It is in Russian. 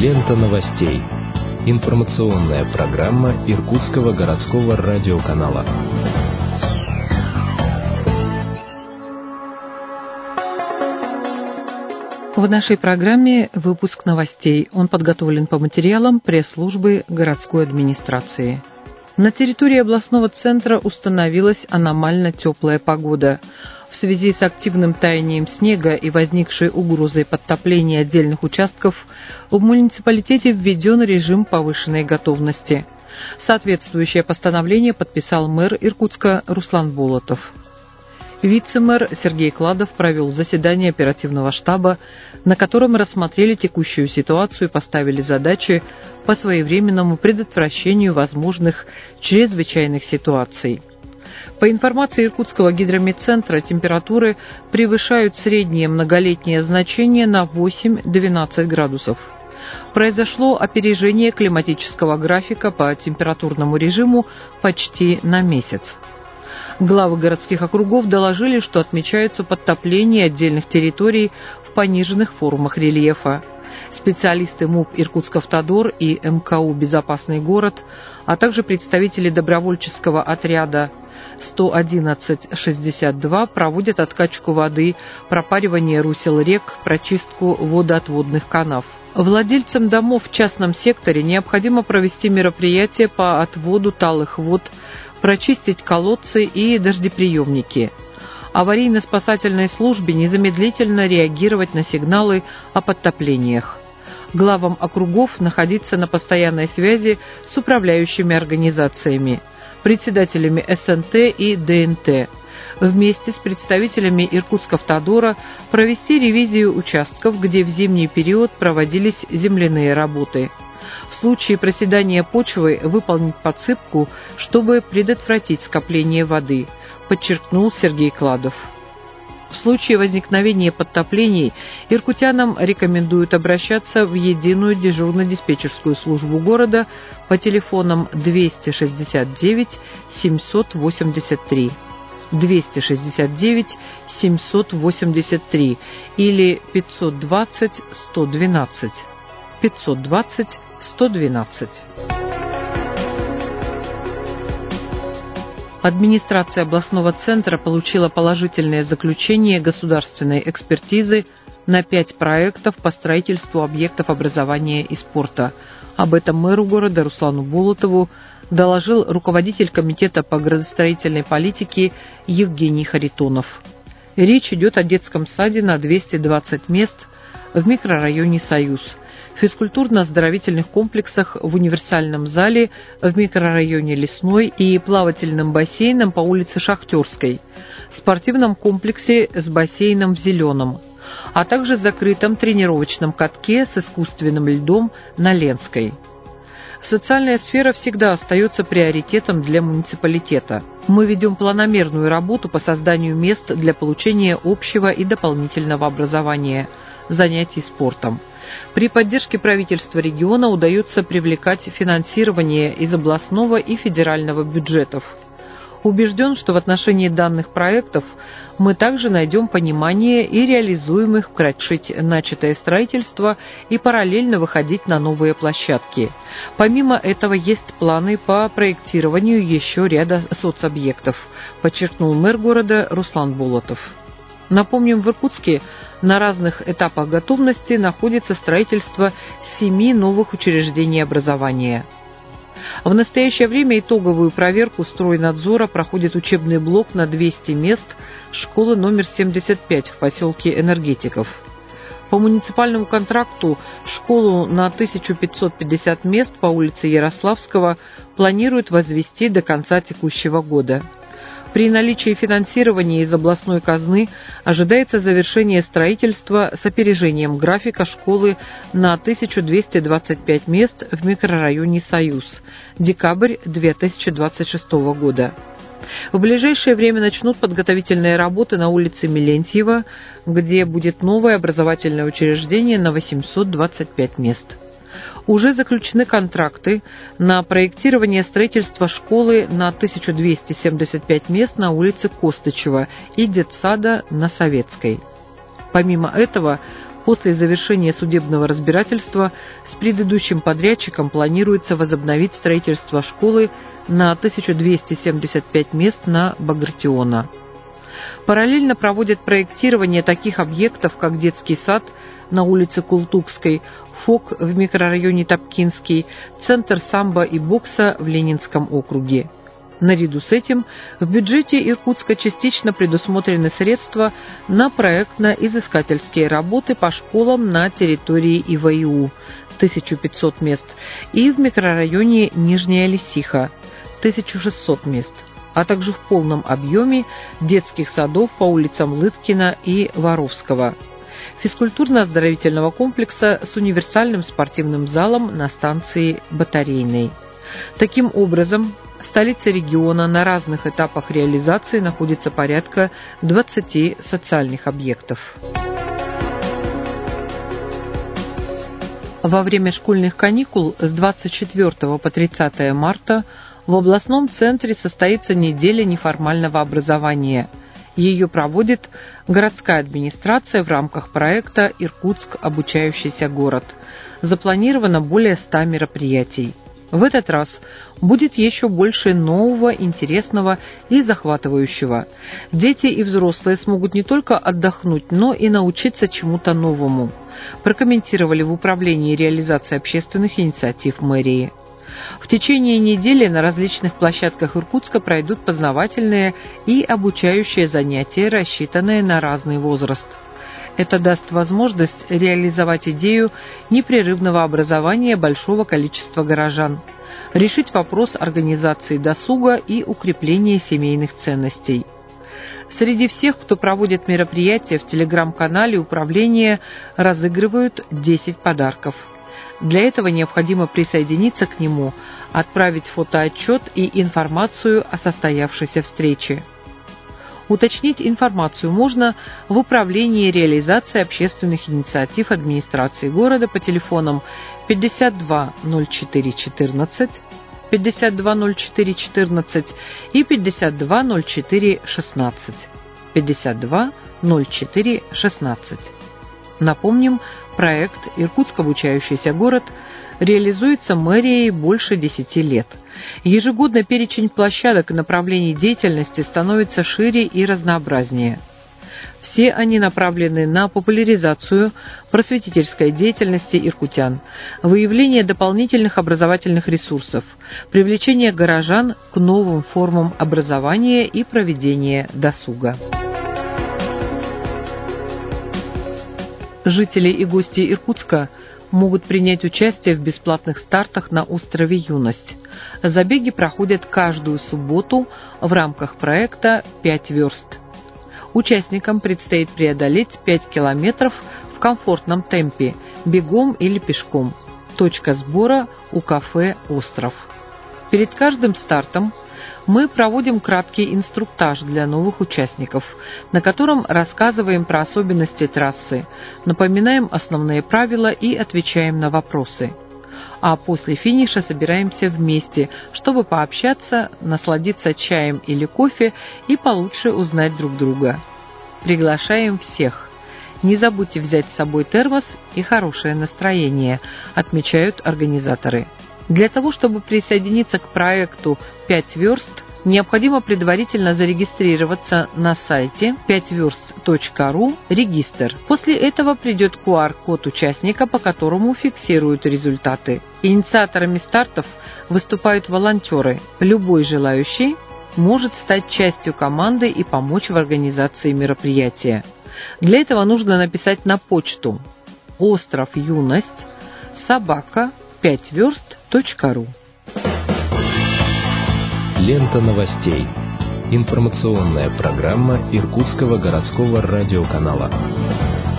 Лента новостей. Информационная программа Иркутского городского радиоканала. В нашей программе выпуск новостей. Он подготовлен по материалам пресс-службы городской администрации. На территории областного центра установилась аномально теплая погода. В связи с активным таянием снега и возникшей угрозой подтопления отдельных участков в муниципалитете введен режим повышенной готовности. Соответствующее постановление подписал мэр Иркутска Руслан Болотов. Вице-мэр Сергей Кладов провел заседание оперативного штаба, на котором рассмотрели текущую ситуацию и поставили задачи по своевременному предотвращению возможных чрезвычайных ситуаций. По информации Иркутского гидрометцентра, температуры превышают среднее многолетнее значение на 8-12 градусов. Произошло опережение климатического графика по температурному режиму почти на месяц. Главы городских округов доложили, что отмечаются подтопления отдельных территорий в пониженных формах рельефа. Специалисты МУП «Иркутск-Автодор» и МКУ «Безопасный город», а также представители добровольческого отряда 111-62 проводят откачку воды, пропаривание русел рек, прочистку водоотводных канав. Владельцам домов в частном секторе необходимо провести мероприятия по отводу талых вод, прочистить колодцы и дождеприемники. Аварийно-спасательной службе незамедлительно реагировать на сигналы о подтоплениях. Главам округов находиться на постоянной связи с управляющими организациями, председателями СНТ и ДНТ, вместе с представителями Иркутск-Автодора провести ревизию участков, где в зимний период проводились земляные работы. В случае проседания почвы выполнить подсыпку, чтобы предотвратить скопление воды, подчеркнул Сергей Кладов. В случае возникновения подтоплений иркутянам рекомендуют обращаться в единую дежурно-диспетчерскую службу города по телефонам 269 783, 269 783 или 520 112, 520 112. Администрация областного центра получила положительное заключение государственной экспертизы на 5 проектов по строительству объектов образования и спорта. Об этом мэру города Руслану Болотову доложил руководитель комитета по градостроительной политике Евгений Харитонов. Речь идет о детском саде на 220 мест в микрорайоне «Союз», физкультурно-оздоровительных комплексах в универсальном зале в микрорайоне Лесной и плавательным бассейном по улице Шахтерской, спортивном комплексе с бассейном в Зеленом, а также закрытом тренировочном катке с искусственным льдом на Ленской. Социальная сфера всегда остается приоритетом для муниципалитета. Мы ведем планомерную работу по созданию мест для получения общего и дополнительного образования, занятий спортом. При поддержке правительства региона удается привлекать финансирование из областного и федерального бюджетов. Убежден, что в отношении данных проектов мы также найдем понимание и реализуем их, кратчить начатое строительство и параллельно выходить на новые площадки. Помимо этого есть планы по проектированию еще ряда соцобъектов, подчеркнул мэр города Руслан Болотов. Напомним, в Иркутске на разных этапах готовности находится строительство 7 новых учреждений образования. В настоящее время итоговую проверку стройнадзора проходит учебный блок на 200 мест школы номер 75 в поселке Энергетиков. По муниципальному контракту школу на 1550 мест по улице Ярославского планируют возвести до конца текущего года. При наличии финансирования из областной казны ожидается завершение строительства с опережением графика школы на 1225 мест в микрорайоне «Союз», декабрь 2026 года. В ближайшее время начнут подготовительные работы на улице Мелентьева, где будет новое образовательное учреждение на 825 мест. Уже заключены контракты на проектирование строительства школы на 1275 мест на улице Костычева и детсада на Советской. Помимо этого, После завершения судебного разбирательства с предыдущим подрядчиком планируется возобновить строительство школы на 1275 мест на Багратиона. Параллельно проводят проектирование таких объектов, как детский сад на улице Култукской, ФОК в микрорайоне Топкинский, центр самбо и бокса в Ленинском округе. Наряду с этим в бюджете Иркутска частично предусмотрены средства на проектно-изыскательские работы по школам на территории ИВАИУ 1500 мест и в микрорайоне Нижняя Лисиха 1600 мест, а также в полном объеме детских садов по улицам Лыткина и Воровского, физкультурно-оздоровительного комплекса с универсальным спортивным залом на станции Батарейной. Таким образом, в столице региона на разных этапах реализации находится порядка 20 социальных объектов. Во время школьных каникул с 24 по 30 марта в областном центре состоится неделя неформального образования. Ее проводит городская администрация в рамках проекта «Иркутск. Обучающийся город». Запланировано более 100 мероприятий. В этот раз будет еще больше нового, интересного и захватывающего. Дети и взрослые смогут не только отдохнуть, но и научиться чему-то новому, прокомментировали в управлении реализации общественных инициатив мэрии. В течение недели на различных площадках Иркутска пройдут познавательные и обучающие занятия, рассчитанные на разный возраст. Это даст возможность реализовать идею непрерывного образования большого количества горожан, решить вопрос организации досуга и укрепления семейных ценностей. Среди всех, кто проводит мероприятия, в телеграм-канале управления разыгрывают 10 подарков. Для этого необходимо присоединиться к нему, отправить фотоотчет и информацию о состоявшейся встрече. Уточнить информацию можно в управлении реализации общественных инициатив администрации города по телефонам 52 04 14, 52 04 14 и 52 04 16, 52 04 16. Напомним, проект «Иркутск. Обучающийся город» реализуется мэрией больше 10 лет. Ежегодно перечень площадок и направлений деятельности становится шире и разнообразнее. Все они направлены на популяризацию просветительской деятельности иркутян, выявление дополнительных образовательных ресурсов, привлечение горожан к новым формам образования и проведение досуга. Жители и гости Иркутска могут принять участие в бесплатных стартах на острове Юность. Забеги проходят каждую субботу в рамках проекта «5 верст». Участникам предстоит преодолеть 5 километров в комфортном темпе, бегом или пешком. Точка сбора у кафе «Остров». Перед каждым стартом мы проводим краткий инструктаж для новых участников, на котором рассказываем про особенности трассы, напоминаем основные правила и отвечаем на вопросы. А после финиша собираемся вместе, чтобы пообщаться, насладиться чаем или кофе и получше узнать друг друга. Приглашаем всех. Не забудьте взять с собой термос и хорошее настроение, отмечают организаторы. Для того, чтобы присоединиться к проекту «5 верст», необходимо предварительно зарегистрироваться на сайте 5верст.ру «Регистр». После этого придет QR-код участника, по которому фиксируют результаты. Инициаторами стартов выступают волонтеры. Любой желающий может стать частью команды и помочь в организации мероприятия. Для этого нужно написать на почту ostrovjuность@5верст.ру. Лента новостей. Информационная программа Иркутского городского радиоканала.